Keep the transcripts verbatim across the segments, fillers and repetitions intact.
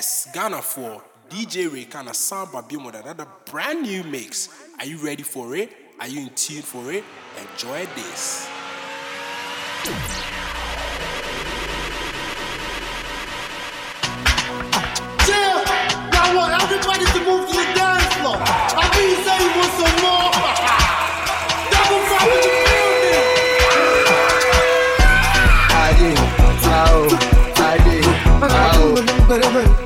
Yes, Ghana for D J Ray kind of sound Babim with another brand new mix. Are you ready for it? Are you in tune for it? Enjoy this. Yeah, now I want everybody to move to the dance floor. I think you say you want some more. Double five with the building. I did, oh, I did, oh.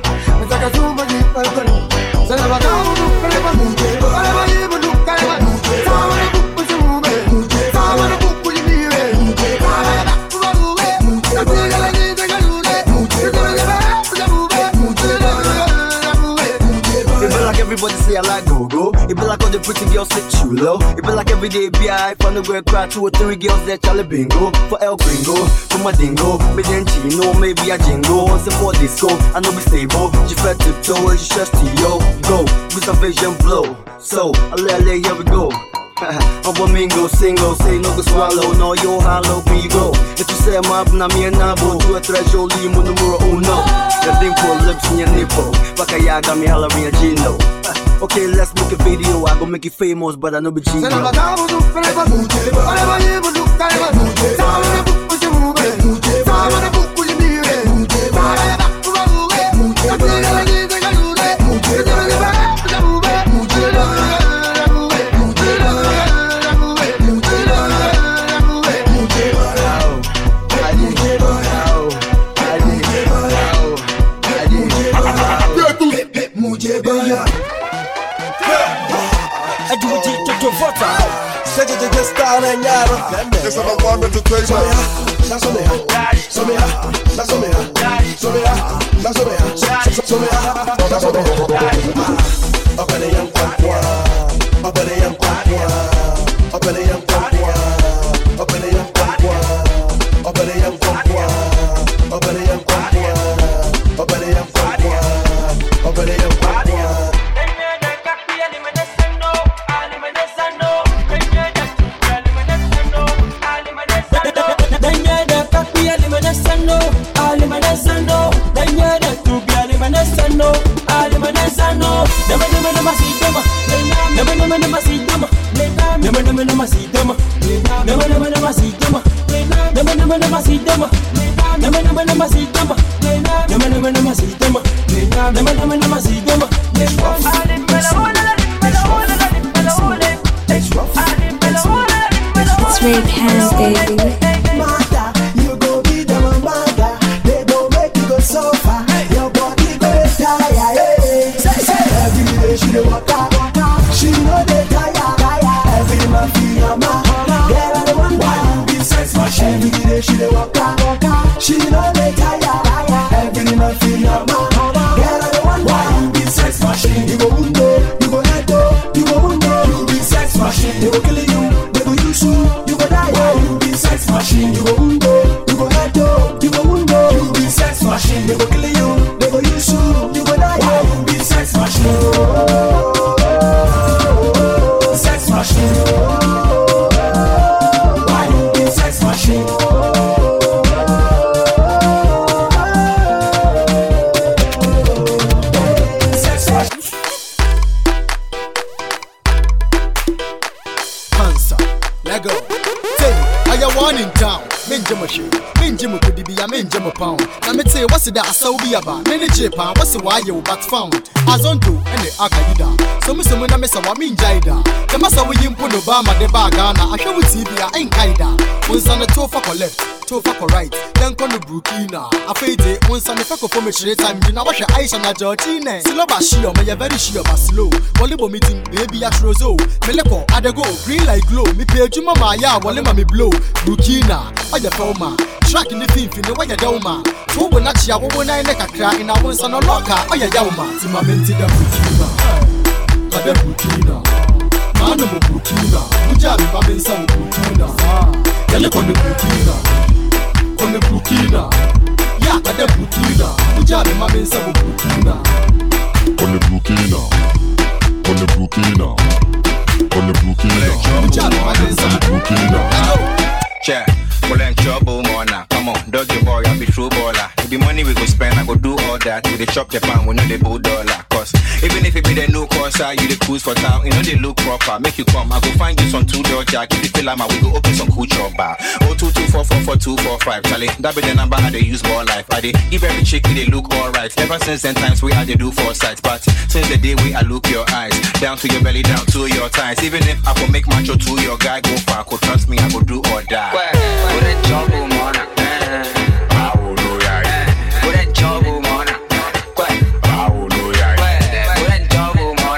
Everybody say I like go-go. It be like all the pretty girls sit too low. It be like every day B I from the girl cry two or three girls there Charlie bingo. For El Gringo, for my dingo. Me then chino, maybe a jingo. Once for disco, I know be stable. She fed tiptoe, she just to yo. Go, with a vision blow. So, I let lay, here we go. I'm a mingo, single, say no go swallow. No, yo, hello, me you go. If you say I'm up, na me and nabo. Do a threshold, you mo numero uno. Your dimple lips in your nipple. Bakaya got me hollering a Gino. Okay, let's make a video. I go make it famous, but I know be Gino. This is a one with the three. So me ha, so me ha, so me ha, so me ha, so me ha, so me ha, so me ha. Up in the young quack, up in the young quack, up in the young quack, up in the young quack, up in the young quack, up in the young quack, up in the young quack, up in the young quack. It's Ray Pan, baby. She dey walk out, she know they tire, tire. Every man feel your man, girl I don't want why you be sex machine. Every day she dey walk out, she know they tire, tire. Every man feel your man, girl I don't want why you be sex machine. You go undo, you go head up, you go undo, you be sex machine. They go kill you, they go use you, you go die. Why you be sex machine? You go undo, you go head up, you go undo, you be sex machine. They go kill you, they go use you, you go die. Why you be sex machine? Pound. Now me say what's that so be about? Many Japan, what's the why you but found? Azonto and the Akadida. So me some na me sa wa min jaida. The massa we impo no ba ma de ba Ghana. I show with T V I ain't kaida. One son two for left, two for right. Then come to Burkina. I fade one son for for me straight time. You know what your eyes on a Georgina. Silo ba shio, me very shio ba slow. Volleyball meeting, baby a trozo. Meleko, I go green like glow. Me pay you mama ya, wale ma me blow. Burkina, I ya foma. Track in the thing, in the way you do ma. Two will not ya, one night like a crack in a one son of locker. Oh ya yauma, Tima Menti da Burkina. Ada Burkina. Mano Burkina. Mujabi Babinsa Burkina. Yale on the Burkina. On the Burkina. Ya Ada Burkina. Mujabi Babinsa Burkina. On the Burkina. On the Burkina. On the Burkina. Mujabi Babinsa Burkina. Check. Well, in trouble, more now. Come on, doggy boy, I'll be true baller. If the money we go spend, I go do all that. they chop the pan, we know they bull dollar. Cause even if it be the new Corsa, you the cruise for town, you know they look proper. Make you come, I go find you some two door jack. If you feel like we go open some cool chop bar. Oh two two four four four two four five. Charlie, that be the number I they use more life. I they give every chick they look alright. Ever since then times we had to do four sides, but since the day we I look your eyes down to your belly, down to your thighs. Even if I could make macho to your guy go far, could trust me, I could do or die. Put a job on I will know ya. Put a job on I will know ya. Put a job on I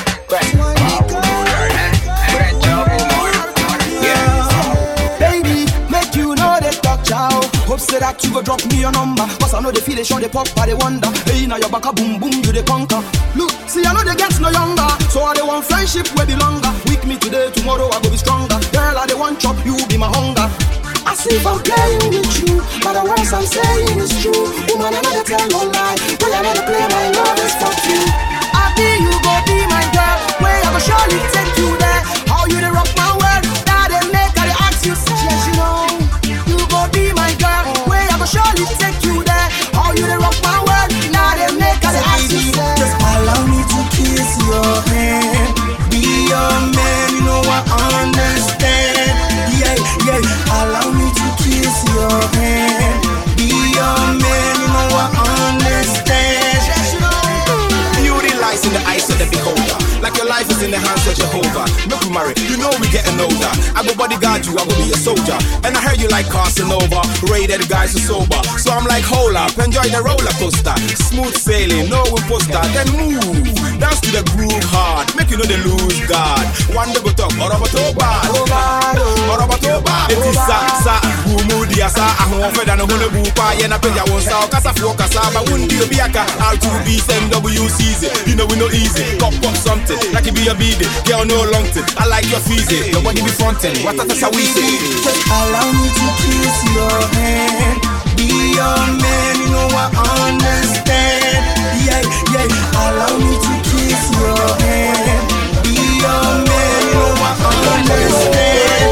will know ya. Put a job on yeah. Baby, make you know they talk chow. Hope say that you go drop me your number. Cause I know they feel they show they pop by the wonder. Hey, now your back a boom boom, you they conquer. Look, see I know they get no younger. So I they want friendship will be longer. Weak me today, tomorrow I go be stronger. Girl, I they want chop, you be my hunger. I see if I'm playing with you, but the words I'm saying is true. Woman, I never tell no lie. When I never play, my love is for you. I be you, go be my girl. Where I go surely take you there. How you they rock my world? That they make, I they ask you, yes you know. You go be my girl. Where I go surely take you there. How you they rock my world? Now they make, I they ask you, just allow me to kiss your hand. Be your man, you know I understand. Yeah, yeah, allow me to kiss your hand. Be your man, you know I understand. Beauty lies in the eyes of the beholder. Like your life is in the hands of Jehovah. Make you marry, you know we getting older. I go bodyguard you, I go be a soldier. And I heard you like Casanova, rated guys are sober. So I'm like, hold up, enjoy the roller coaster. Smooth sailing, no imposter, then move. Dance to the groove hard, make you know they lose God. One day go talk, Orabatoba, Orabatoba. It is sa, sa, Bumudia sa, I'm offered and a whole bupa, Yena Peja won't sa, Casa Foca Saba, Wundi Biaka, R two B, M W C Z. You know we know easy, pop pop something, like it be a bead, girl no long thing. I like your feezy, nobody be frontin', what that's how we say. Just allow me to kiss your hand. Be your man, you know I understand. Yeah, yeah, allow me to kiss your hand. Be your man, you know I understand.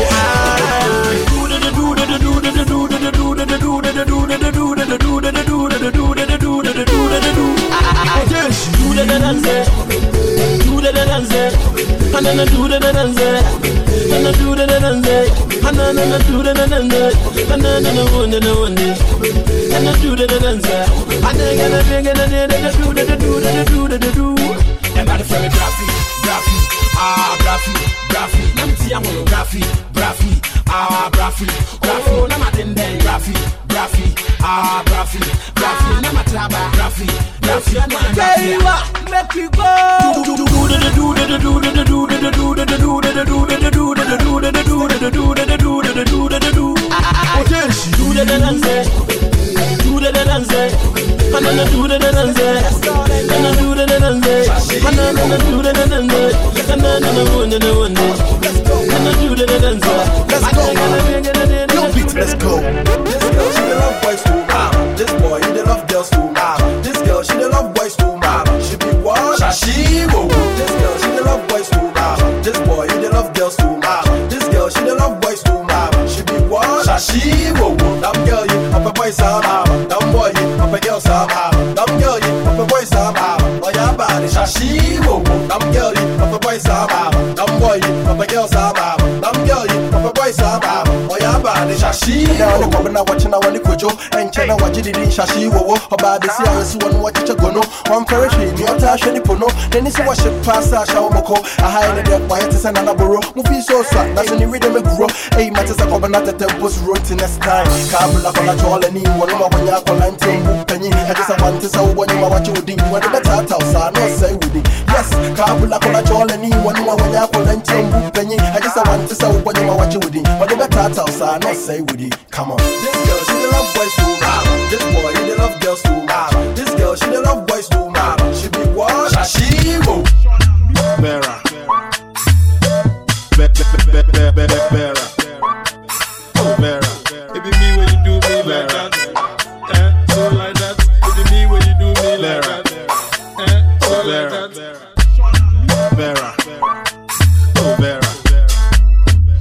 Everybody from the Braffy, Braffy, ah Braffy, Braffy. Let me see I'm on Braffy, Braffy, ah Braffy, Braffy. Let me attend there, Braffy, Braffy, ah Braffy, Braffy. Let me traba, Braffy, Braffy. Say what? Make you go. Let's go. This girl, she the love boys too, mom. This boy, he the love girls too, mom. This girl, she the love boys too, mom. She be what? Shashi, whoa. This girl, she the love boys too, mom. This boy, he the love girls too, mom. This girl, she the love boys too, mom. She be what? Shashi, whoa. Damn girl, you up a boy, some mom. Damn boy, you up a girl, some mom. Damn girl, you up a boy, some mom. Oh yeah, body, shashi, whoa. Damn girl, you up a boy, some mom. Damn boy, you up a girl, some mom. Damn girl, you up a boy, some mom. Oh yeah, body, shashi. Now the woman watching I want to kojo and China watch it in shashi wo about the C R S one watch it go no one perish in your tash any pono then is wash it pass a show moko a high in the quiet is an anaboro movie so sad that's in the rhythm grow hey matters a covenant the tempos route next time kabla kola chola ni one more when you call and ten penny I just want to say when you watch you ding when the better house I no say with it yes kabla kola chola ni one more when you call and ten penny I just want to say when you watch you ding when the better house I no say with it come on. This girl, she the love boys too, mom. This boy, he the love girls too, mom. This girl, she the love boys too, mom. She be what? Shashi, whoa. Vera. Vera. Oh, Vera. It be me when you do me like that. Eh? So like that. It be me when you do me like that. Eh? So like that. Vera. Oh, Vera.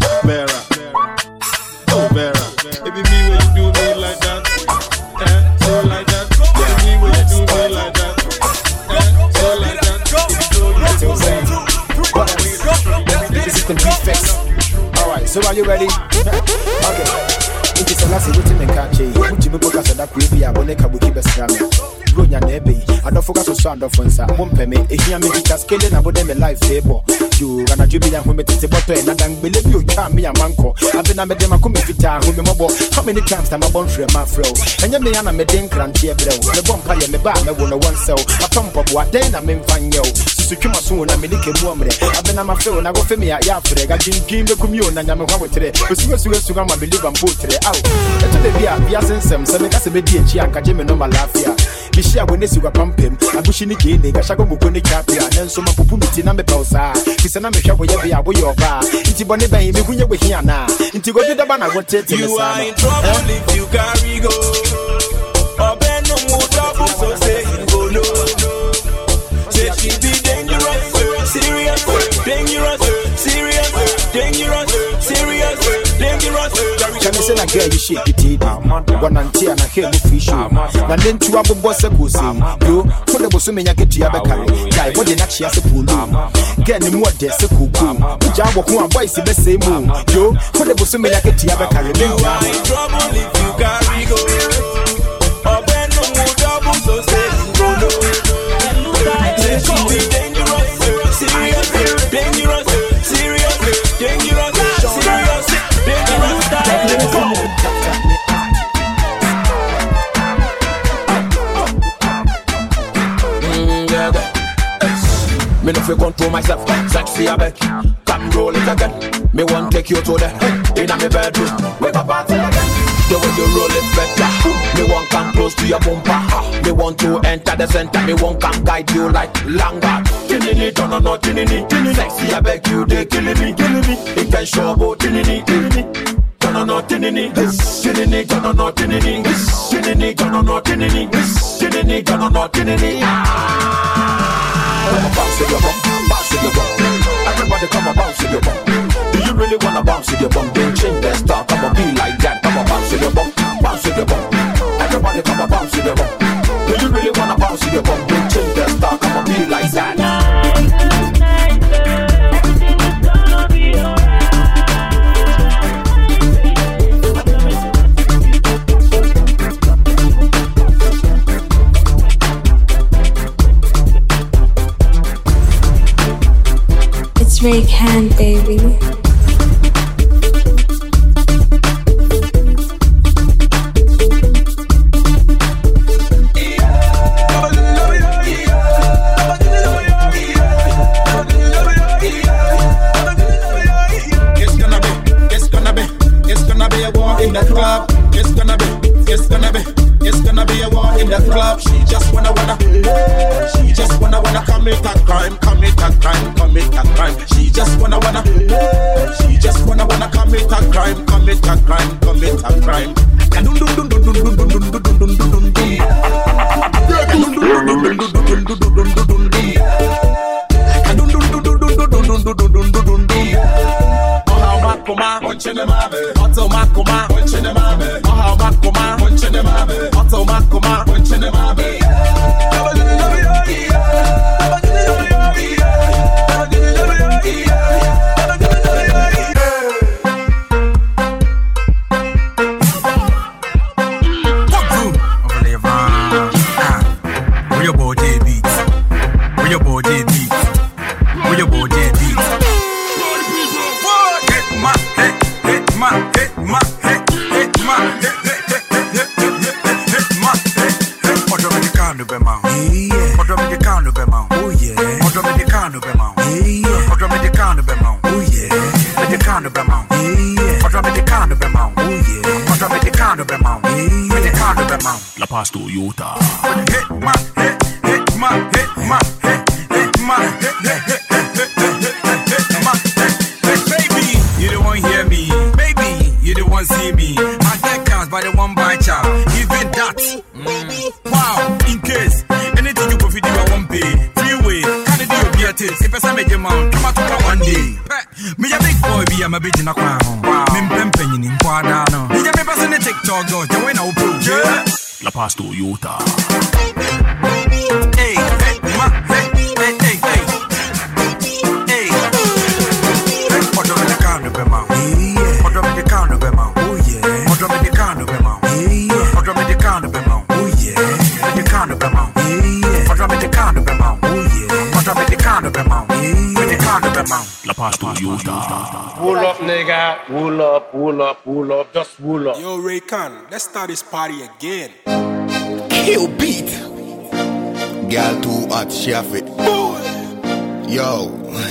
Vera. Oh, Vera. It be me when you do me like that. Eh? So rest in peace fix. Alright, so are you ready? Okay. It is a last waiting and catch you. Put you book us at that creepy. I will make a wiki best family. Bronya Nebe, I don't focus on sound of ones. I won't pay me. If you are making a scaling, I would have a life table. You gonna do me and women to the bottle, and I don't believe you can't be a manco. I've been a medema come if you are who mobile. How many times am I born for my fro? And you may have a medin cranty, bro. The bomb pay me back, I won't one so. A pump of what then I'm in fan yo. So come soon, I'm in the woman. I've been on my phone, I go for me at Yafre. I didn't give the commune and I'm a woman today. But soon as you go, I believe I'm put today out. Be a Piasan Sam, so make us a bit of Chianca Jim and Noma Lafia. Be sure when you pump him, I bush in the game, I shall go to the capia, and then some Pupumiti number Pausa. It's an amateur where you are, you are. It's a bonnet by him, you were here now. Into go to the banner, what it is. You are in trouble if you carry go. Or Ben no more trouble, so say you go no. Say she be dangerous, serious, dangerous, serious, dangerous, serious, dangerous. Can you say a girl you shake it? One and two and a hair fish. And then two of the boss a goose. You put the boss in your get to your back. Guy, what did she has a pool? Get the more desk a cuckoo. Jabba who are boys in the same moon. You put the boss in your get to your back. You are in trouble if you carry go. Or Ben no more double, so say you go no. Say she be dangerous, serious, dangerous, serious, dangerous, serious, dangerous. Me no feel control myself, sexy I bet. Come roll it again. Me want take you to the inna me bedroom. Wake up party again. The way you roll it better. Me want come close to your bumper. Me want to enter the center. Me want come guide you like Langa. Tinini, don't know no tinini, tinini. Sexy I beg you, they killing me, killing me. It can show about tinini, tinini. Don't know tinini, tinini, don't know tinini, tinini, don't know tinini, tinini, don't know tinini. Come on, bounce with your bum, bounce with your bum. Everybody come on, bounce with your bum. Do you really wanna bounce with your bum? Then change the style, come on, be like that. Come on, bounce with your bum, bounce with your bum. Everybody come on, bounce with your bum. Do you really wanna bounce with your bum? Then change the style, come on, be like that. Ray Can, baby. In the club, it's gonna be, it's gonna be, it's gonna be a war in the club. She just wanna wanna, she just wanna wanna commit a crime, commit a crime, commit a crime. She just wanna wanna, she just wanna wanna commit a crime, commit a crime, commit a crime. Dun dun dun dun dun dun dun dun dun dun dun dun dun. Dun dun dun dun dun dun dun dun dun dun dun dun. Dun dun dun dun dun dun dun dun dun dun dun. Makoma, punching them abe. Otto Makoma, punching them abe. Maha Makoma, punching them abe. Otto Makoma, punching them abe. Where your body beats? Where your body beats? Where your body beats? My hit, my hit, hit my hit, hit, hit, hit, hit, hit, hit my hit. Order me the can of them out. Yeah. Order me the can of them out. Oh yeah. Order me the can of them out. Yeah. Order me the can of them out. Oh yeah. Me the can of them out. Yeah. Order me the can of them out. Oh yeah. Order me the can of them out. Yeah. Me the can of them out. La Paz Toyota. Hit my hit, hit my hit, my hit, hit my hit, hit, hit, hit, hit, hit my hit. Baby, you don't want to hear me. You don't want to see me. I get cars by the one by child. Even that. Mm. Wow. In case anything you go for, I won't pay. Freeway. Can you do your beatis? If I make your mount, come out to one day. Me a big boy, be I'm a bitch in a crown. Me pimping in Quadano. Me a me person in TikTok, though. You ain't no proof. La Paz Toyota. Hey, hey, ma, hey, hey, hey, hey. Hey. La Paz Toyota. Wool up, nigga. Wool up, wool up, wool up. Just wool up. Yo, Ray Khan, let's start this party again. Kill beat. Girl too hot, she have it. Yo.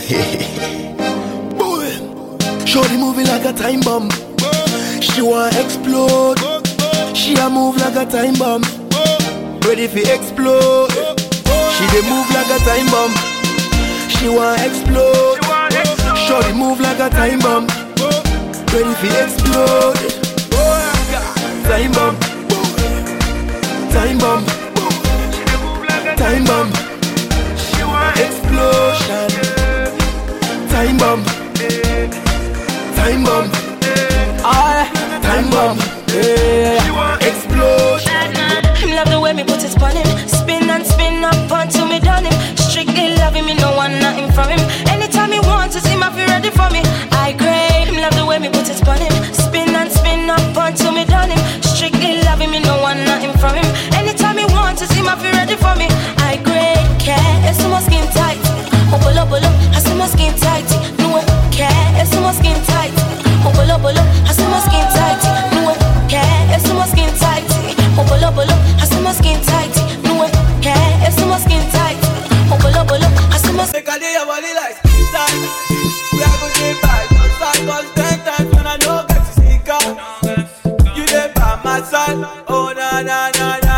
Shorty moving like a time bomb. She wanna explode. She a move like a time bomb. Ready for explode. She dey move like a time bomb. She wanna explode. Shorty move like a time bomb. Ready for explode. Time bomb. Time bomb. Time bomb. Explosion. Time bomb. Time bomb. Ah, time bomb. Yeah. Explosion. Love the way me put it on him. Spin and spin up until me done him. Strictly loving me, no one nothing from him. Anytime he wants to see my feel ready for me. I crave him. Love the way me put it on him. Spin and spin up until me done him. Strictly loving me, no one nothing from him. Anytime he wants to see my feel ready for me. I crave care. It's so much skin tight. Bubble up, bubble up. I see my skin tight. No care. It's so much skin tight. Bubble up, bubble up. I see my skin tight. No care. It's so much skin tight. Bubble up, bubble up. I see my skin tight. No care. It's so much skin tight. Bubble up, bubble up. I see my skin tight. Your body like skin tight. We are going to buy outside. Cause ten times when I know get to sneak out. You there by my side. Oh na na na na.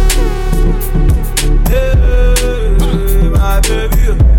Hey, my baby.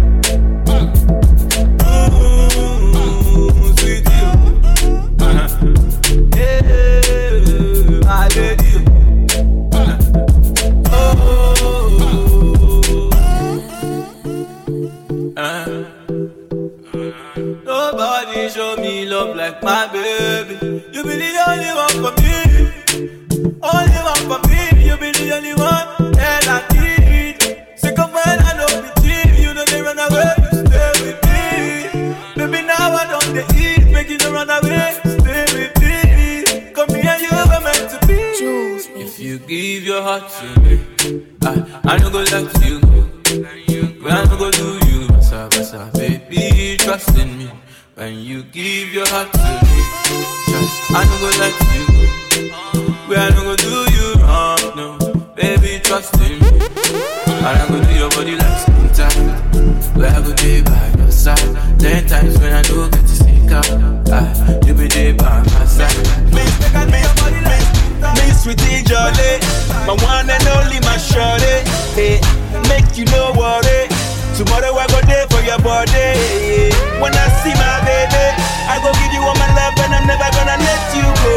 Nobody show me love like my baby. You be the only one for me. Only one for me. You be the only one that I need. Sick of when I don't be cheap. You know they run away, you stay with me. Baby, now I don't they eat. Make you no run away, stay with me. Come here, you were meant to be. If you give your heart to me, I, I don't go let you go. When I don't go do you, basa, basa, baby, trust in me. When you give your heart to me, I don't go let you go. When I don't go do you wrong, no, baby, trust in me. I don't go do your body like skin tight. Where I go day by your side. Ten times when I do get to sneak out, I, you be there by my side. Me, look at me, your body like me, sweetie jolly. My one and only, my shorty. Hey, make you no worry. Tomorrow I go there for your body. When I see my baby, I go give you all my love and I'm never gonna let you go.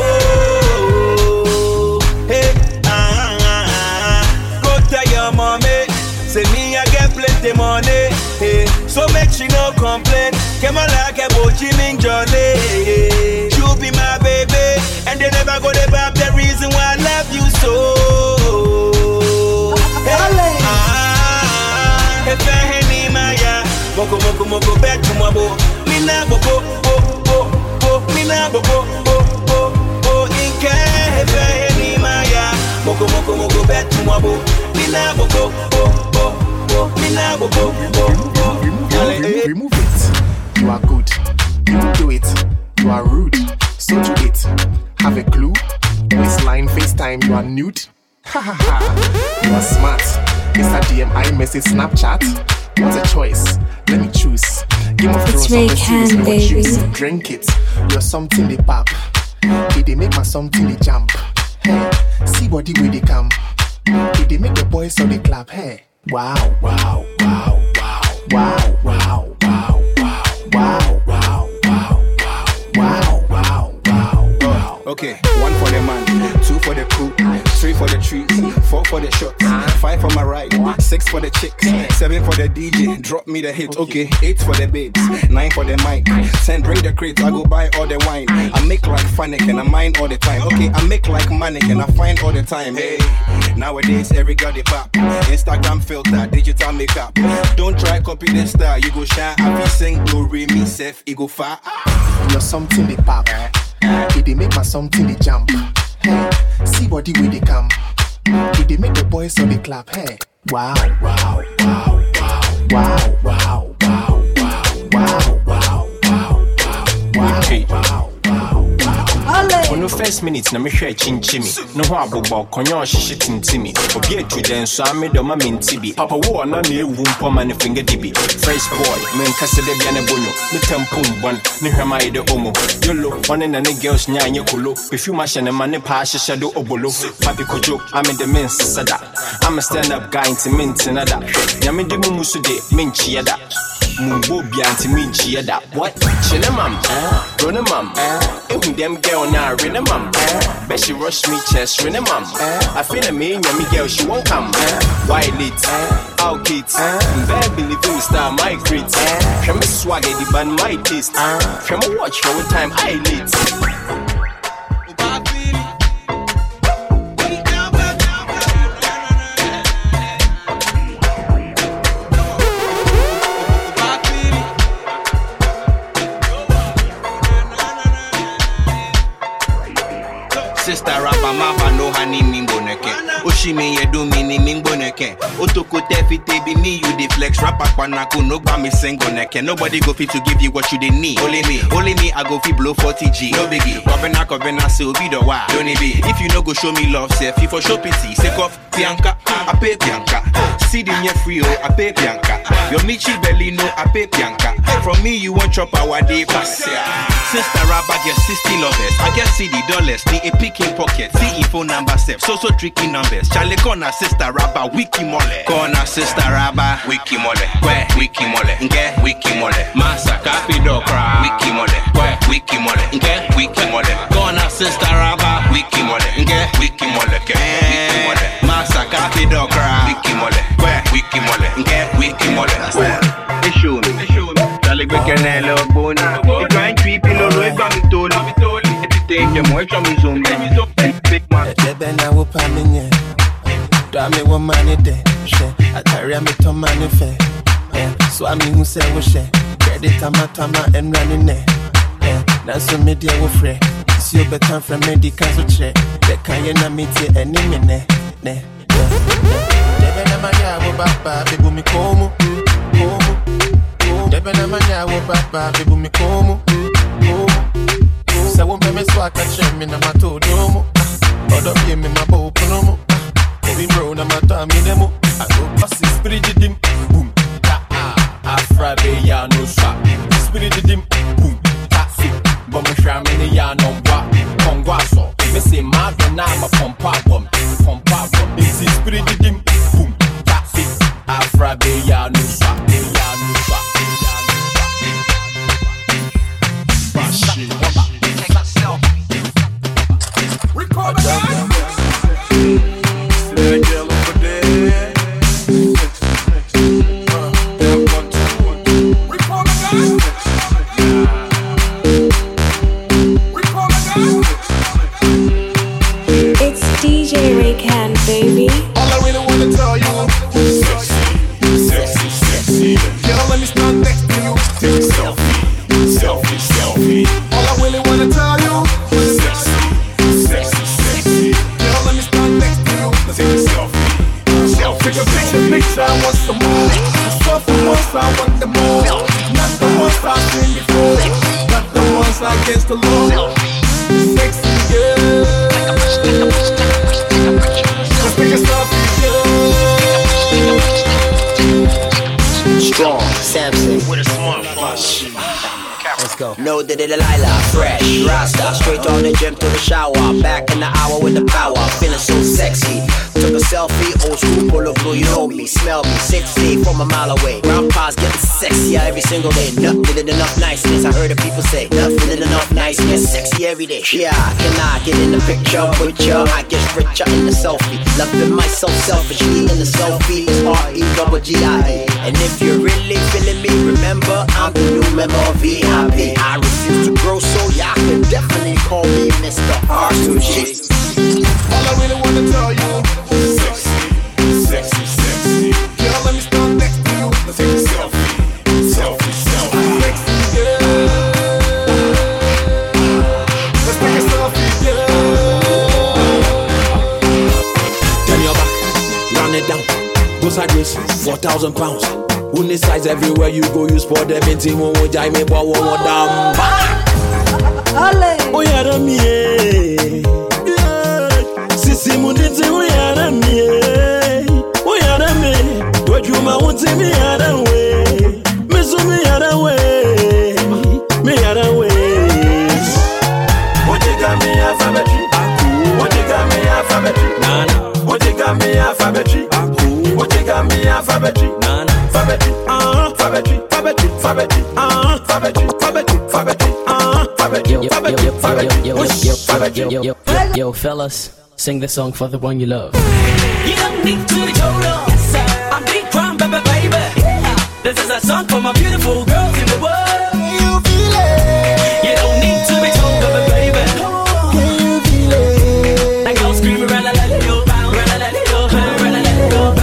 Hey, ah, ah, ah. Go tell your mommy, say me I get plenty money. Hey, so make she no complain. Come on like a bochiming jolly. You be my baby, and they never go there about the reason why I love you so. Hey, ah, if I Moko moko moko back to my bo. Mina boko bo bo bo. Mina boko bo bo bo. Inke hefe ni maya. Moko moko moko back to my bo. Mina boko bo bo bo. Mina boko bo bo. Remove it. You are good. You will do it. You are rude. So do it. Have a clue. Waistline, FaceTime. You are nude. Ha ha ha. You are smart. It's a D M I message Snapchat. What a choice. Let me choose. Game of Thrones on the series, no juice. Drink it. You're something they pop. Hey, they make my something they jump. Hey, see body where they come. Hey, they make the boys so they clap. Hey, wow, wow, wow, wow, wow, wow, wow, wow, wow, wow, wow, wow, wow, wow, wow. Okay, one for the man, two for the crew, three for the trees, four for the shots, five for my ride, six for the chicks, seven for the D J, drop me the hit. Okay, eight for the babes, nine for the mic, ten bring the crates, I go buy all the wine. I make like Fanic and I mine all the time. Okay, I make like Manic and I find all the time. Hey, nowadays every girl they pop, Instagram filter, digital makeup. Don't try copy this style, you go shine. I be sing glory, me self, it go far. You're something they pop. Hey, they make my something they jump. Hey, see body where they come. Hey, they make the boys so they clap. Hey, wow, wow, wow, wow, wow, wow, wow, wow, wow, wow. first minute na me hwe chinchimi. No ho abobo konyo hihye tintimi. Obi atwu den so amedo ma mintibi. Papa wo na na ewu mpo ma ne finger dibi. Fresh boy, men kase de bia ne bonyo. Ne tempo mbon, ne hwema ide omo. Yolo, one na ne girls nyanye kolo. Perfume a shene ma ne pa hye do obolo. Papi kojo, I'm in the men sada. I'm a stand up guy into mint nada. Nyame de mu musu de minchi yada. Mumbo bianti minchi yada. What? Chene mam, run mam. Ehu dem girl na rene mam. Bet she rush me chest rene mam. I feel a me nyame girl she won't come. Why lit? Out kids. Better believe me star my great. From a swagger the band my taste. From a watch for what time I lit. Sister Rabba Maba no honey mimboneke. Oshimi ye do mini mimboneke. Otoko tefite be me you the flex rapper kwanako no gba me single neke. Nobody go fit to give you what you dey need. Only me, only me I go fit blow forty G. No biggie. Kobena kobena say obi do wa. Don't be. If you no go show me love, say if for show pity. Sake of Bianca, I pay Bianca. See the nye free oh, I pay Bianca. Your Michi belly no, I pay Bianca. From me you want chop our day pass. Sister Rabba get sixty lovers. I get see the dollars. The epic in pocket, see phone number step, so so tricky numbers. Charlie corner sister Rabba, wiki mole. Corner sister Rabba, wiki mole. Kwe, wiki mole. Nge, wiki mole. Masa kapi dokra, wiki mole. Kwe, wiki mole. Nge, wiki mole. Corner sister Rabba, wiki mole. Nge, wiki mole. Ke, wiki mole. Masa kapi dokra, wiki mole. Kwe, wiki mole. Nge, wiki mole. They show me, they show me. Charlie Bekenelo, Boni. They try and treat me, no, no, it's me told. Take your more from me zone, big man. Ebe na wo pa me nye. Do me wo money de. She, atari me to money fe. So I me who say wo she. Credit ama tama and running ne. Na so me dia wo frɛ. Si o betan from medical so che. Be kan ye na me tie eni me ne. Ne. Ebe na manya wo baba bebu mi komo. Komo. Ebe na manya wo baba bebu mi komo. Komo. I won't be so I can share me na my toe domo. Other be me my bow promo. We bro na my time in demo. I go pass the spirit dim boom. Ta ah Afra be ya no sa. Spirit dim boom. Ta si. But me share me ya no wa. Kongwa so. Me say my na ma pompa bom. Pompa bom. This is spirit dim boom. Ta si. Afra be ya no sa. Be ya no sa. Bashi. Record again. Angel over there. Record again. Record again. It's D J Raycan, baby. All I really wanna tell you, sexy, sexy, sexy. Girl, let me stand next to you. Take a selfie, selfie, selfie. All I really wanna tell you, sexy. Sexy, sexy. Girl, let me stand next to you. Let's take a selfie. Selfie. Take a picture, picture. I want some more. The selfie ones, I want them more. Not the ones I've seen before. Not the ones against the law. Sexy girl. Let's take a selfie, girl. Strong, Samson with a smart Let's go. No, the Delilah, fresh, Rasta, straight on the gym to the shower. Back in the hour with the power, feeling so sexy. Took a selfie, old school, pull up, you know me, smell me, sixty from a mile away. Grandpa's getting sexier every single day. Nothing did enough niceness, I heard the people say. Nothing did enough niceness, sexy every day. Yeah, can I get in the picture with ya? I get richer in the selfie. Loving myself selfishly in the selfie. It's R E double G I E. And if you're really feeling me, remember I'm the new member of V I P. I refuse to grow, so y'all can definitely call me Mister R two G. All I really wanna tell you, sexy, sexy, sexy. Girl, let me stand next to you. Let's take a selfie, selfie, selfie. Sexy girl. Let's take a selfie, girl. Turn your back, run it down. Go sideways, four thousand pounds. Who needs size everywhere you go, you spot them in team. Won't jai me, but won't damn. we are a me. Sissy Munditi, we are a me. We are a me. What you want to me out of way. Miss me out of way. Me out of ways. What you got me alphabetry? What you got me alphabetry? Nana. What you got me alphabetry? What you got me alphabetry? Nana. Alphabetry. Uh. Alphabetry. Alphabetry. Alphabetry. Uh. Alphabetry. Alphabetry. Alphabetry. Uh. Alphabetry. Alphabetry. Alphabetry. Yo, yo, yo, yo, fellas, sing this song for the one you love. You don't need to be told off. Yes, sir. I'm big crime, baby, baby. Yeah. This is a song for my beautiful girls in the world. You feel it. You don't need to be told, baby, baby. Can you feel it? Like girls screaming, run, let it go, run, let it go, run, let it go,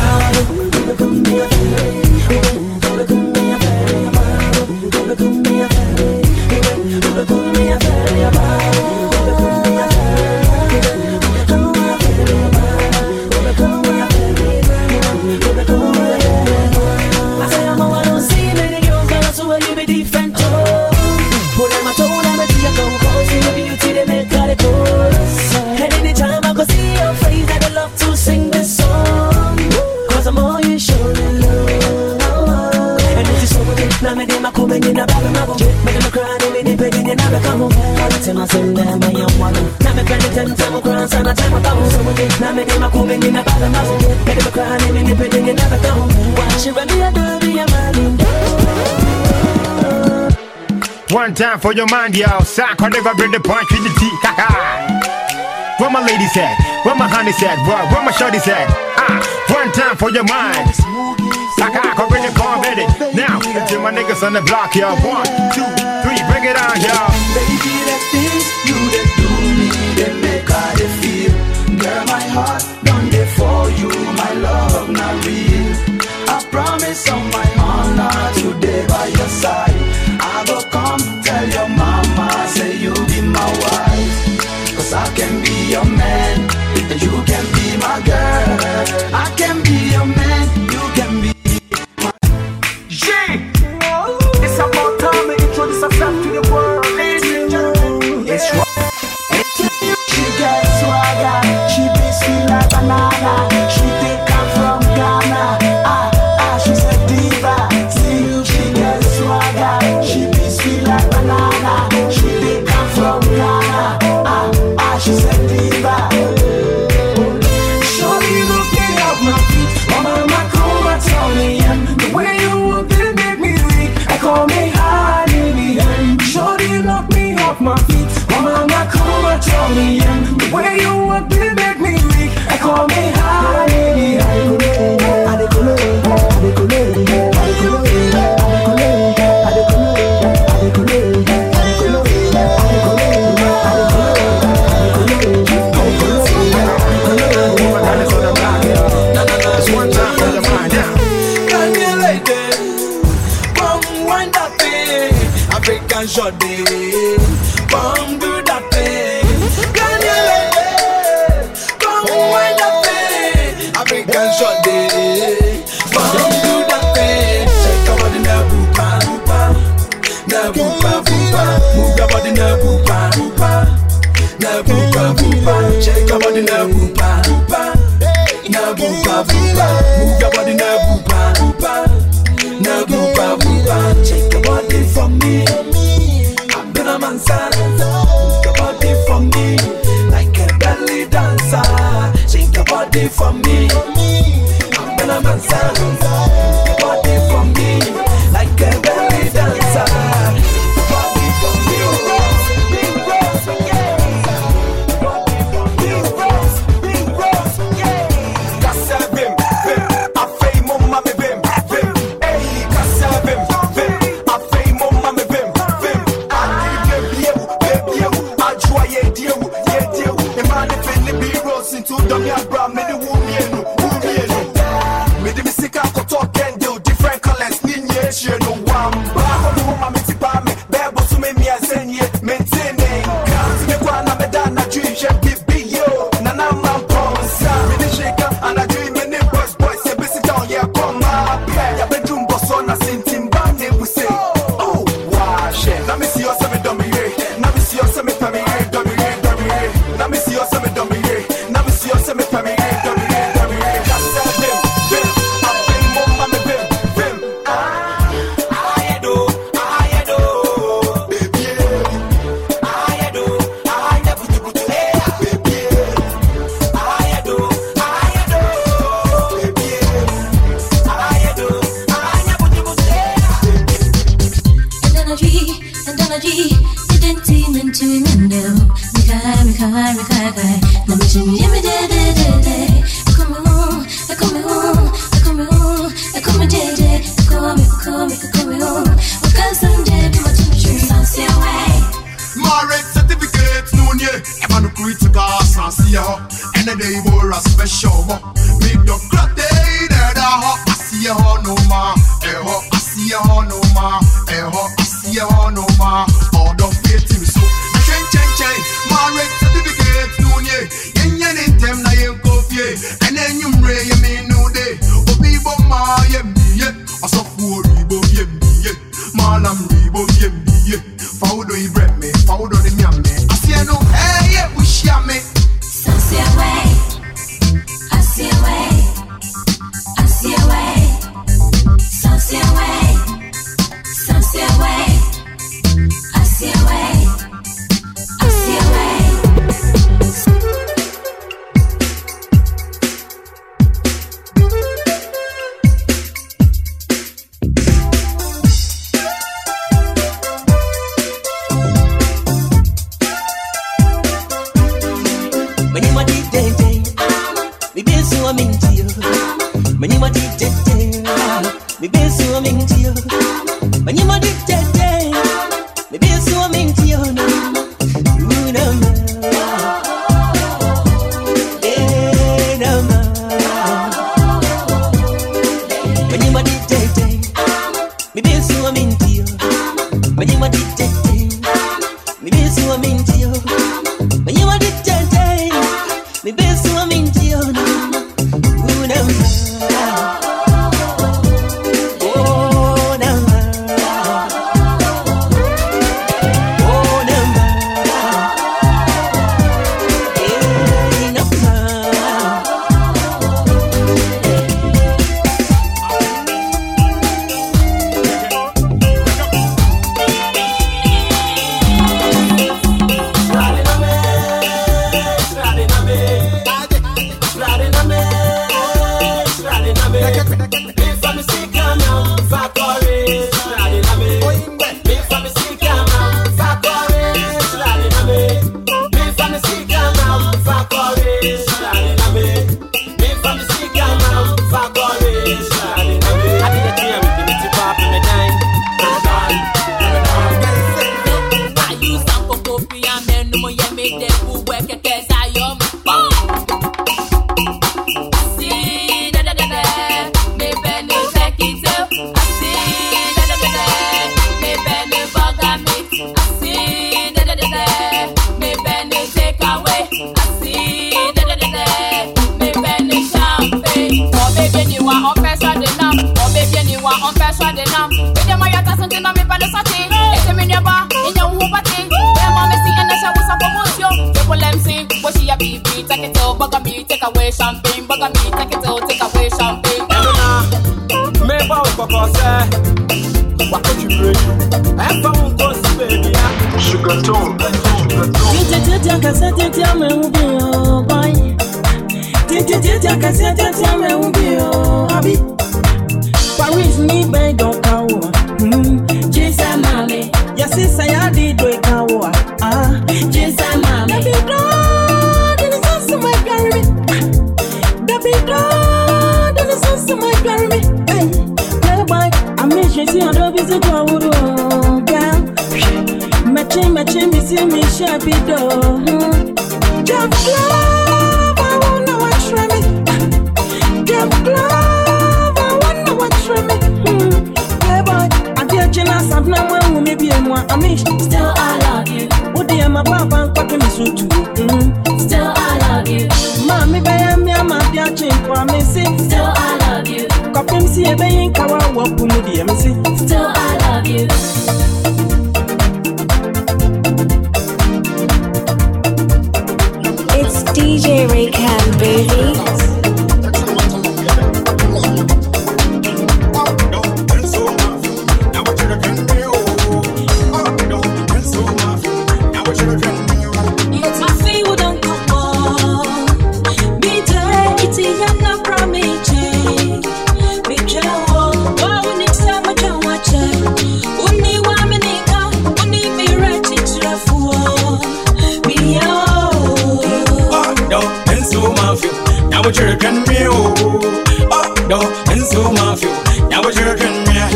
One time for your mind, yo. Sock, I never bring the punch with the teeth. Where my ladies at? Where my honey's at? Where, where my shorty's at? Ah, one time for your mind. Sock, I can bring the corn, baby. Now, to my niggas on the block, yo. One, two, three, bring it on, yo. Baby, the things you that do me, they make how they feel. Girl, my heart done there for you, my love not real. I promise on my honor today by your side. I go come tell your mama, say you be my wife. Cause I can be your man, and you can be my girl. I can be your man, you can be my G! It's about time to introduce herself to the world. Ladies and gentlemen, it's right. She gets swagger, she be sweet like banana. She take her from Ghana. Ah, ah, she's a diva. See, she gets swagger, she be sweet like banana. She take her from Ghana. Ah, ah, she's a diva. Surely you look me off my feet. Oh, mama, come and tell me, yeah. The way you walk, it make me weak. I call me hard in the end. Surely you knock me off my feet. Oh, mama, come and tell me, yeah. The way you walk, it make me weak. I call me hard in the end. I decolor, I decolor, I decolor, I decolor, I decolor, African shorty, come do that thing. Can you lady, come wind that thing. African shorty, come do that thing. Shake your body now, boopa, boopa, now boopa, boopa. Move your body now, boopa, boopa, now boopa, boopa. Shake your body now, boopa, boopa, now boopa, boopa. Move your body now, boopa, boopa. Now boopa boopa, shake your body for me. I've been a man son. Shake your body for me, like a belly dancer. Shake your body for me. I've been a man son. Shake your body for me, like a belly dancer. Shake your body for me, big rose, yeah. Body for me, rose, big rose, yeah. Kasa bim, bim, I fame on my bim. Into the bra, many women, women. Made me sick out. body, didn't team into him and no. Mikai, Mikai, Mikai, Mikai. Let me show you, me de de de de. Come home, come home, come home, come de de. Come me, come me, come home. Because someday be my children, I'll see away. Marriage certificate, no nye. Ever no critical, sans ya. And the day were a special. Big dog clock day, there da ho. I see ya ho no ma, eh ho. I see ya ho no ma, eh ho. I see ya ho no ma. All the faith in me so. Chen chen chen. Marriage certificate, no nye. Yen yen in them na yen coffee. And then you pray you me no day. Obi bo ma yen me ye. Aso fu ribo yen me ye. Malam ribo yen me ye. Faudo i bread me, faudo de mi ame. I see no hey yeah we share me. So see away, I see away, I see away. So see away, so see away, I see away, I see away. When you want it, me be so mean to you. When you want it, me be so mean to you. You know me, yeah, no me. When you want it, me be so mean to you. When you want it, me be so mean to you. When you want it, me be so mean to you. You know me. Take away champagne, bugger me, take it out, take away champagne. Me bow for cause, what could you bring? I'm from Coast, baby. Sugar tone, sugar tone. Titi cassette, tell me who be your boy. Titi cassette, tell me who be your hobby. Paris, me beg on power. Jesus, mommy. Yes, it's a yardie, do it power. Ah, Jesus, mommy. Shabby do. Jump love, I wanna watch from me. Jump love, I wanna watch from me. Hey boy, I dear Jenna, I'm not one who may be a one. I mean, still I love you. What do you my papa and cotton is so too? Still I love you. Mommy, by me, I'm a dear chin for me. Still I love you. Copim see a baying cow walk with the M C. Still I love you. D J Raycan, baby. Only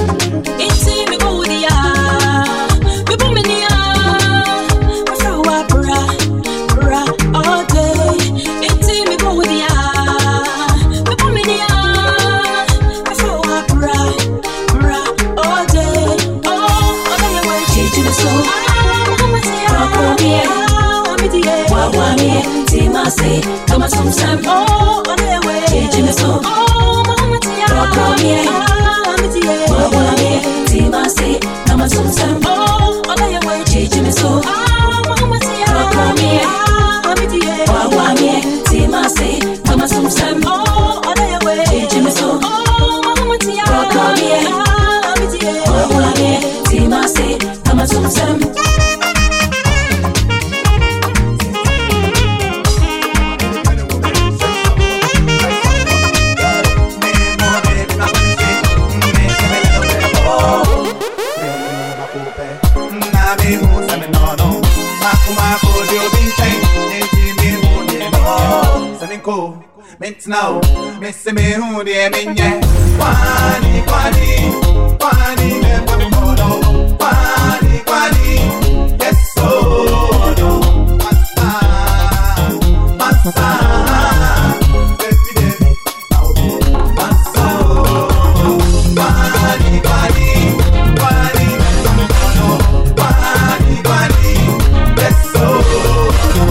Now, Miss me who de minye, Kwani Kwani, Kwani never follow, Kwani Kwani, yes so no, Massa, Massa, baby baby, Massa, Kwani Kwani, Kwani never follow, Kwani Kwani, yes so no,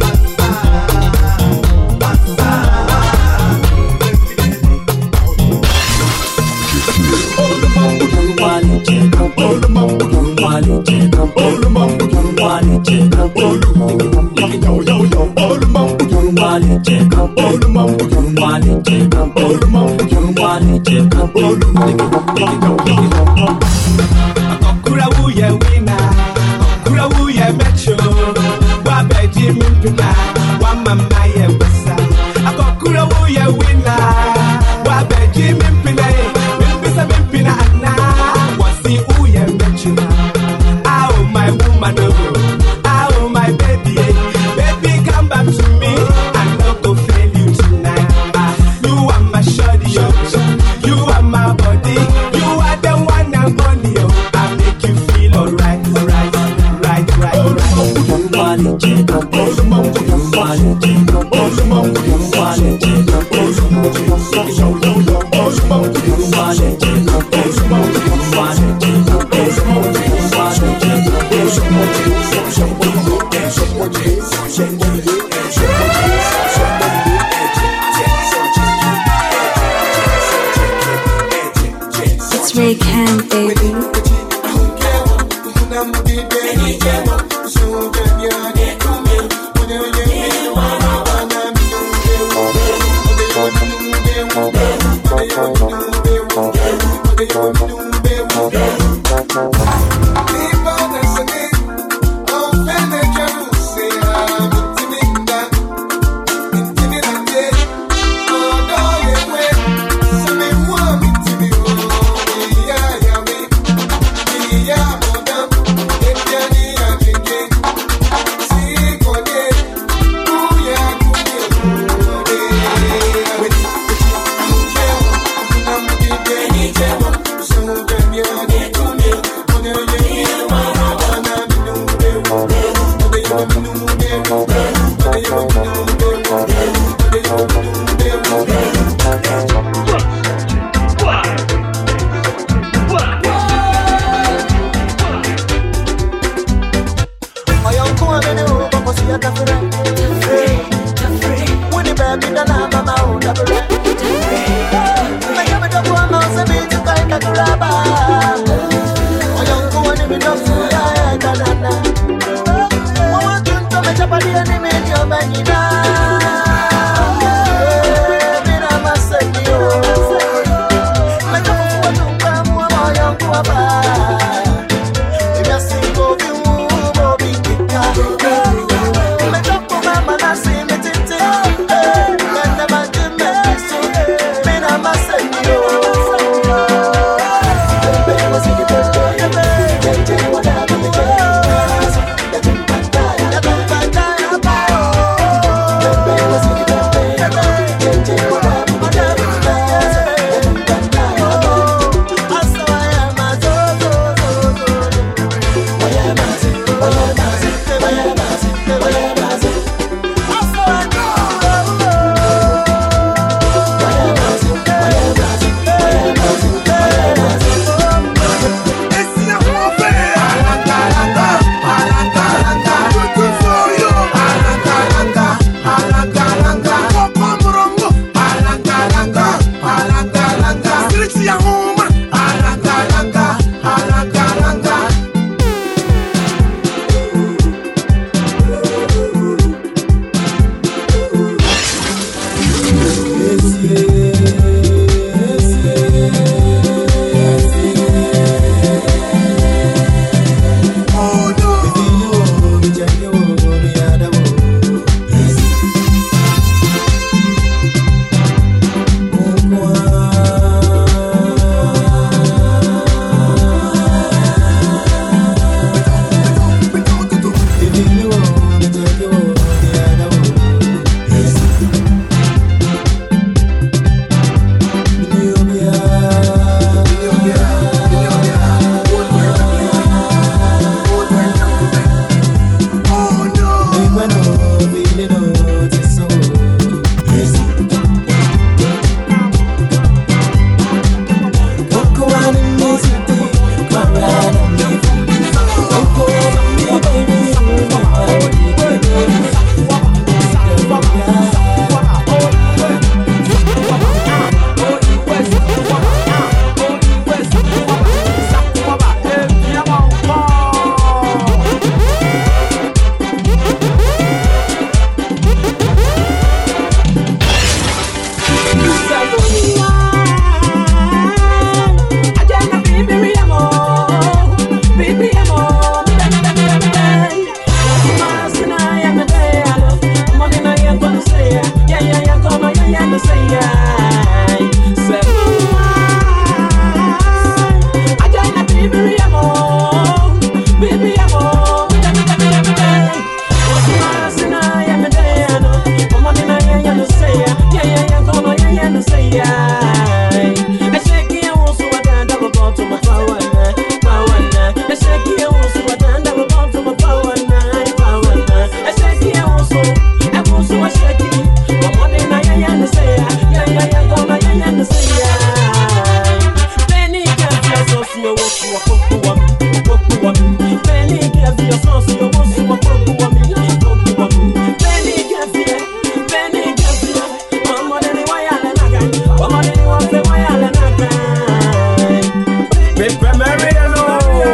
Massa, Akokura wuye wina, akokura wuye metro, wabeji mimpina, wamama ye wesa. Akokura wuye wina, wabeji mimpina, mimpisa mimpina ana, wasi uye metro. Oh my woman, oh my baby, baby come back to me, I'm not gonna fail you tonight. Ah, you are my shawty, you are my body, you are the one and only. Oh, I make you feel alright, alright, right, right, right. It's Ray Can, baby. to a walk to a cocoa woman, cocoa woman. Penny gave you a sauce, you want to a cocoa woman, cocoa woman. Penny gave you, Penny gave you. Mama, then you want to naga. Mama, then you want to naga. Paper Mary, you know.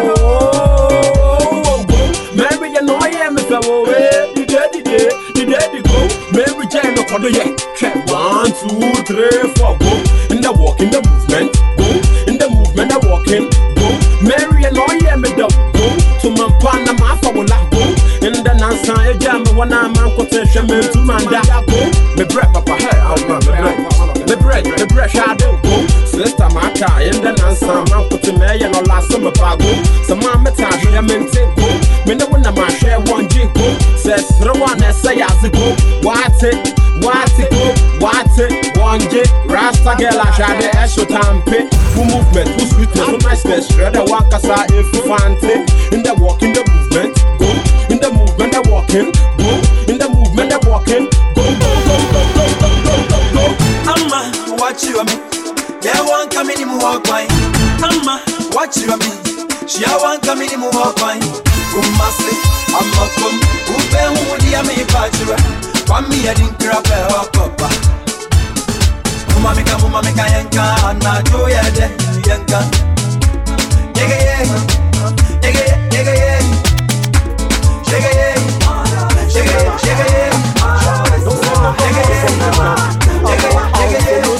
Mary, you know I am a fellow. The daddy, the daddy go. Mary Jane, no for the yeah. One, two, three, four, go. In the walk, in the movement, go. In the movement, the walking, go. Mary and I am a dog, go. To my partner, my father, go. In the Nansa, a jam, one arm, quotation, to Manda, go. The bread, papa, hair, I'll run the bread. The bread, the bread, shadow, go. Sister, my car, in the Nansa, man, put to me and all last summer, go. Some mamma, I am in take, go. Me no one, my share one jig, go. Says, the one that say, as it go. What's it? What's it go? What's it? One J, Rasta girl, I shall the extra time pay. Who movement, who sweetness, who niceness, shredder, wakasa, if you fancy. In the walk, in the movement, go. In the movement, the walking, go. In the movement, the walking, go, go, go, go, go, go, go, go, go. Amma, watch you and me. Yeah, one coming in walk by. Amma, watch you and me. She a one coming in walk by. Kumasi, Amma come. Upe umudi ya me pachura. Kwami ya dinkrape wakopa. Muma mika muma mika yenka na jo ya de yenka. Yega ye, yega ye, yega ye, yega ye, yega ye, yega ye, yega ye, yega ye, yega ye.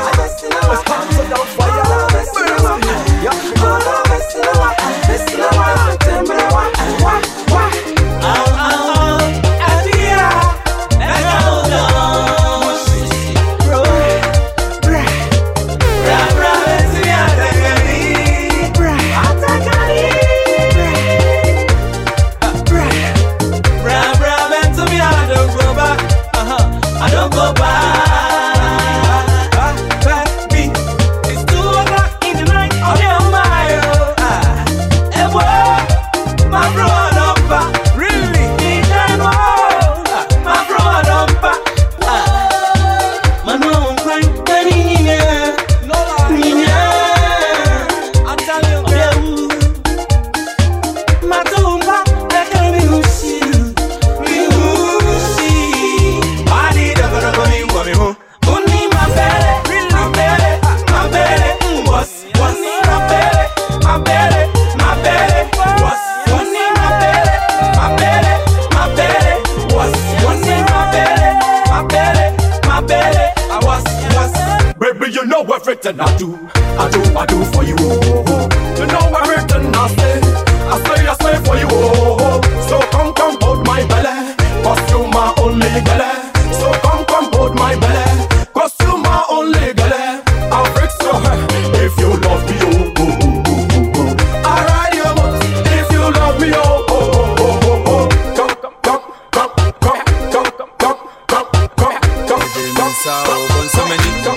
Everything I do, I do, I do for you. Oh, you know everything I say, I say, I say for you. Oh, so come, come, hold my belly, cause you my only belly. So come, come, hold my belly, cause you my only belly. I'll fix your hair if you love me. Oh, oh, oh, oh, oh. I'll ride your boat if you love me. Oh, oh, oh, oh, oh. Come, come, come, come, come, come, come, come, come, come, come, come, come.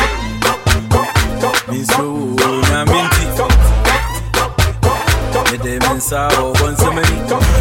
Miso na minti Ede mensa o bonse mani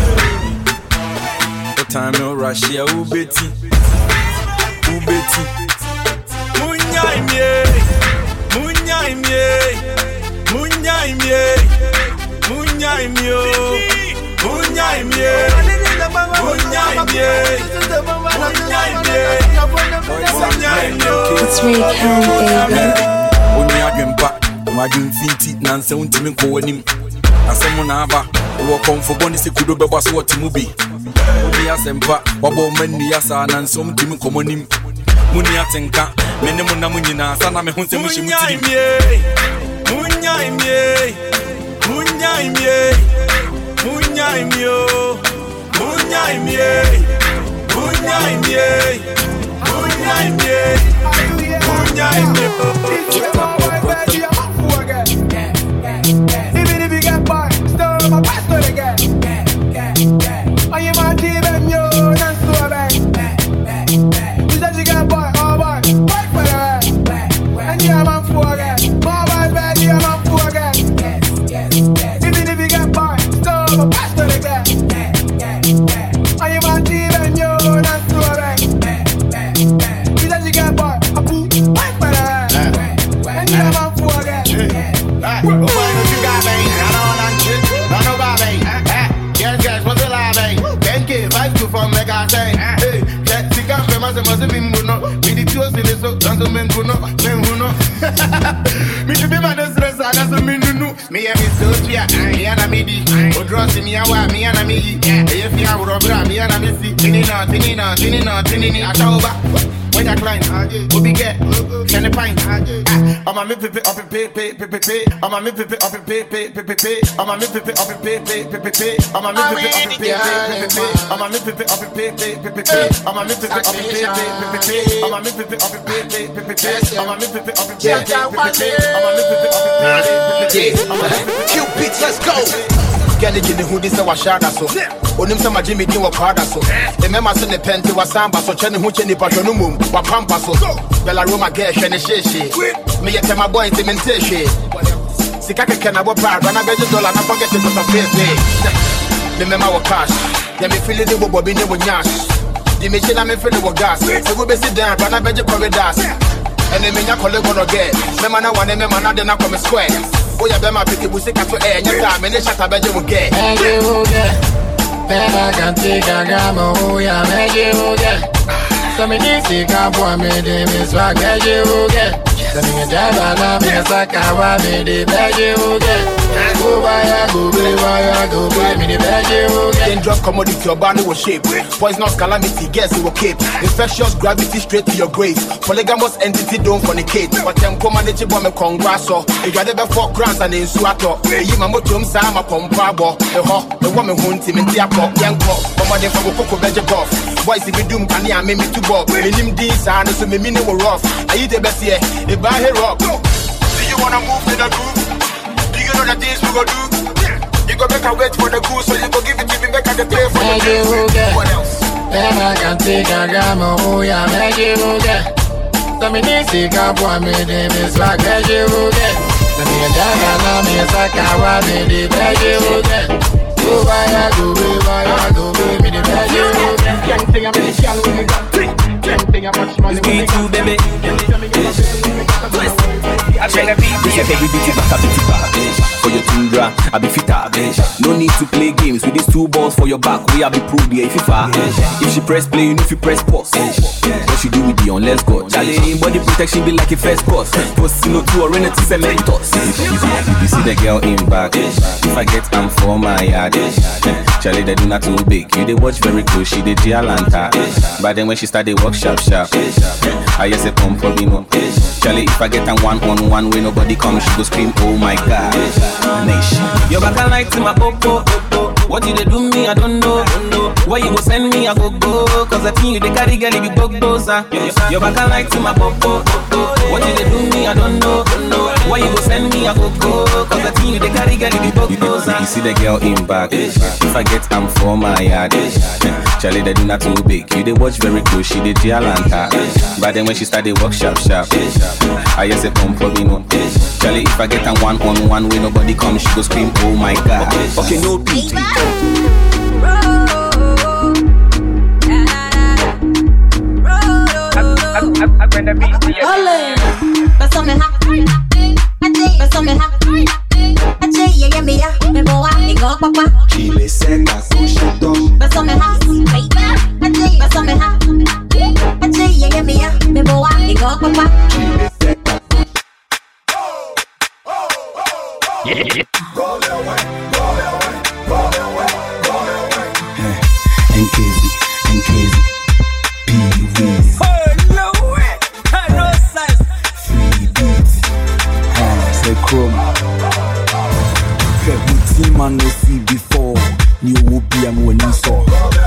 O time no rush ya ubeti Ubeti Munya imye Munya imye Munya imye Munya imye Munya imye Munya imye Munya imye Munya imye It's Ray Khan, baby. Only adwin pa, wadwin finti na nse untimi nko wanim. Asemu na aba, wo komfo boni se kudo beba so otimu bi. Only asempa, wabo mani yasa na nse untimi komonim. Muni atenka, mene mu na munyina sana me hu se mu hye mutiri. Munya imye, munya imye, munya imyo, munya imye, munya imye, munya imye, munya imye. Even if you get by, still my pastor again. I am my team and you, and so bad. You said you get by, all by, fight for the and you are my four again. More by bad, you are my four again. Even if you get by, still my pastor again. I am my team and you, and so bad. You said you get by, I put fight for the babe. I don't want to no no babe. Yes, yes, what's the lie, babe? Thank you, fight you from Mega Say. Hey, get sick of them as a must be Muno. Me the two in the so, don't so men Muno, men Muno. Me to be my distress, I got some Minu. Me and Miss Sophia, I am a midi. Who draws me a wa, me and a me. If you are Robra, me and a missy. Tinina, Tinina, Tinina, Tinini, Ataoba. When I climb, we'll be get, can I pint? I'm a me pipi up and pay, pay, pay, pay. I'm a me pipi up and pay, pay, pay, pay. I'm a me pipi up and pay, pay, pay, pay. I'm a me pipi up and pay, pay, pay. I'm a me pipi up and pay, pay, pay, pay. I'm a me pipi up and pay, pay, pay, pay. I'm a me pipi up and pay, pay, pay, pay. I'm a me pipi up and pay, pay, pay. I'm a me pipi up and pay, pay, pay. Cupid, let's go. Get it in the hoodie, so I shot us. Onim sama Jimmy Dean wa pada so. The members in the penti wa samba so cheni hu cheni patronum wa pampa so. Bella Roma get shene sheshe. Me yet my boy intimentation. Sika keke na bo pa na beje dollar na forget it to face. The member wa cash. They me feel the bobo bi ne wo nyash. The me chela me feel the gas. So go be sit down na beje corridors. And then me nya colleague go get. Me man na one me man na dey na come square. Oh yeah, be my picky busi ka to air nya me ne shata beje wo get. Then I can take a gamma, oh yeah, make you get. So me need to come for me, they miss what get you get. So me get a love, me a sack, I want me, they beg you get. Go by, go by, why go by me, they beg you get. Then drop commodity, your body will shape. Poisonous calamity, guess it will keep. Infectious gravity straight to your grave. Polygamous entity don't fornicate. But them come and they bomb a congress or if you ever four grants and in Suato. You my motum sama compabo. The hawk, the woman hunting in the apple, young cop. Mama de for Coco Veggie Buff. Boys if you doom can ya make me to bob. Minim this and so me mean were rough. Are you the best here? If I hear rock. Do you wanna move to the groove? Do you know the things we go do? You go make a wait for the goose, so you go give it to me, make a play for the game. What else? Then I can take a gamma, oh yeah, make you get. So me need to come for me, they miss what get you get. So me a dagger, me a sack, I want me, they beg you get. Go by, go by, go by, me the beg you get. Young thing I'm in the shallow, young thing I'm much money. Me too, baby. I check a beat, this is every beat back, a beat back. For your tundra, I be fitter, no need to play games with these two balls for your back. We have be proved here if you far. If she press play, you know if you press pause. What she do with the on, let's go. Charlie, body protection be like a first course. Post no two or anything cementos. You see the girl in back. If I get am for my yard. Charlie, they do not too big. You they watch very close, she did Gialanta. But then when she start they work sharp sharp. I just say pump for me no. Charlie, if I get am one on one way nobody comes, she go scream, oh my god. Nation. Your back a light to my popo. What you they do me, I don't know. Why you go send me, I go go. Cause I think you they carry girl, you be bug dozer. Your back a light to my popo. What you they do me, I don't know. Why you go send me, I go go. Cause I think you they carry girl, you be bug dozer. You see the girl in back. If I get am for my yard. Charlie, they do not too big. You they watch very close, she did Gialanta. But then when she start they work sharp sharp. I just say pump for me no. Charlie, if I get am one on one way nobody comes, she go scream, oh my god. Okay, no beat. Chile seca, cuchito. Bésame ha, baby. Bésame ha. Achí, ella mía, me voy a digo papá. Chile seca. Yeah, yeah. Go away, go away, go away, go away. N K Z, N K Z, P-Wiz. Oh no way, no size. Free beats, say chroma. Every man no see before, new will be a when you saw.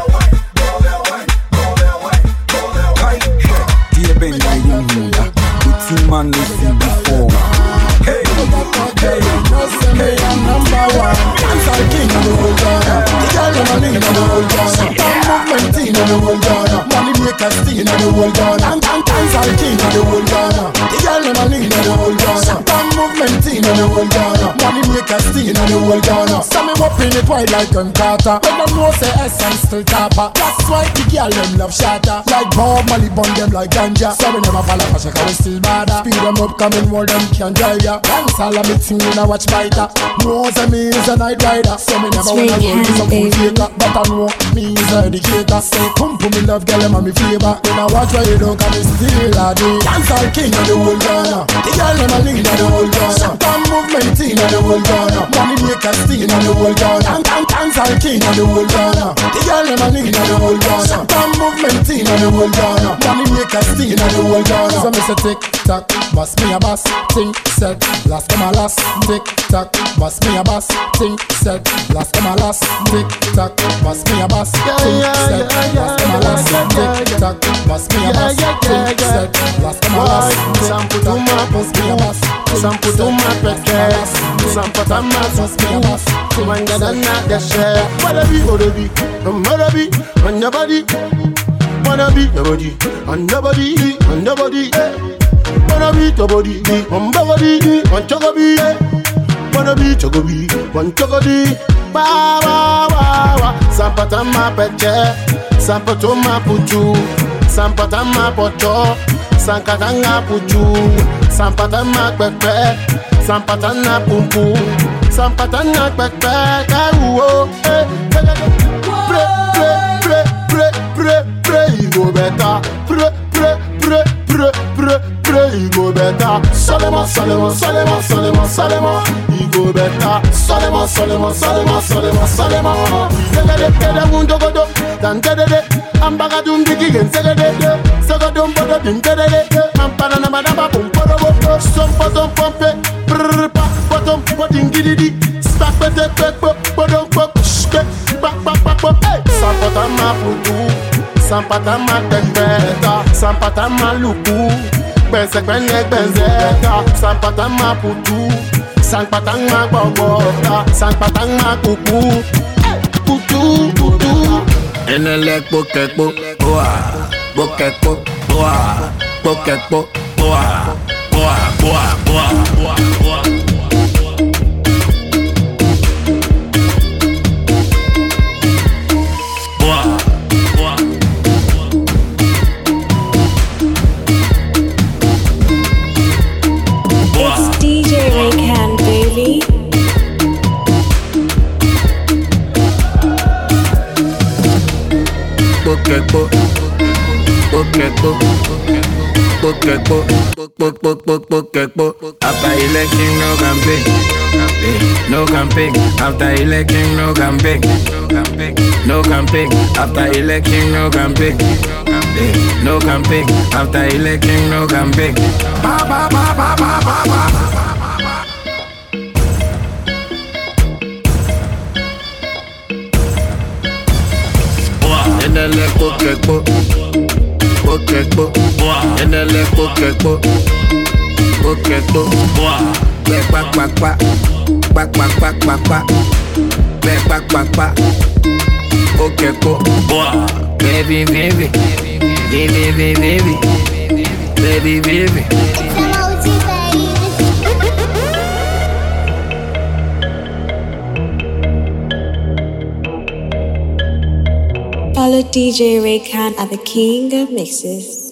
Dear Ben, I am here. Every man no see before. Hey, hey, hey, number one. I'm sorry, king of the whole town. The girl in my name of the whole town. Some movement movement in the whole Ghana. Money makers in the whole Ghana. And and dancehall king in the whole Ghana. The girl them a lean in the whole Ghana. Some movement in the whole Ghana. Money makers in the whole Ghana. Some me whopping it wide like Gun Carter. When them know say essence still tapper. That's why the girl them love shatter. Like Bob Marley bun them like ganja. So we never fall off a shake we still bother. Speed them up coming more them can drive ya. Dancehall a me thing when I watch fighter. Knows me is a night rider. So me never wanna go to some fool faker. But I know me is a educator. Say come to me love girl them a me favor. When I watch where you don't come me still a day. Dancehall king of the whole Ghana. The girl them a lean of the whole Ghana. Some movement in of the whole Ghana. Money makers in of the whole Ghana. And and dancehall king of the whole Ghana. The girl them a lean of the whole Ghana. Some movement in of the whole Ghana. Money makers in of the whole Ghana. So me say tick tock, bust me a bus, ting set, last come a last, tick tock, bust me a bus, ting set, last come a last, tick tock, bust me a bus, ting set, last come a last, tick tock, bust me a bus, ting set, last come a last, tick tock, bust me a bus, Samputuma peke, sampatama susku, wangadana deshe. Wanna be, wanna be, wanna be, wanna body, wanna be, nobody, and nobody, and nobody. Wanna be, nobody, one body, one chocobi, wanna be, chocobi, one chocodi. Ba ba ba ba, sampatama peke, sampatuma puchu, sampatama pocho, sankatanga puchu. Sampatana pepe, sampatana pumpu, sampatana pepe, kaiwo. Pre pre pre pre pre pre, you go better. Pre pre pre pre pre pre, you go better. Solema solema solema solema solema, you go better. Solema solema solema solema solema. Tegede tegede mundo godo, dan tegede. Ambaga dum digi gen tegede. Sagadum bodo din tegede. Ampana na madaba pum bodo bodo. Some bottom pompe, brrr pa bottom bottom gididi. Stack pete pepe bodom pop, shke back back back pop. Sampatama putu, sampatama tembeta, sampatama luku, benze benze benzeta, sampatama putu, sampatama bobota, sampatama kuku, putu putu. Enelek bokekbo, boa, bokekbo, boa, bokekbo, boa. Boa, boa, boa, boa, boa. Boa, boa. It's D J Raycan, baby. Bokekbo, bokekbo. Bokekbo, bok bok bok bokekbo. After election no campaign, no campaign. After election no campaign, no campaign. After election no campaign, no campaign. After election no campaign. Ba ba ba ba ba ba ba. In the left bokekbo. Bokekbo, in the left bokekbo, bokekbo, back back back back, back back back back back, back back back back, bokekbo, baby baby, baby baby, baby baby. Follow D J Raycan at the King of Mixes.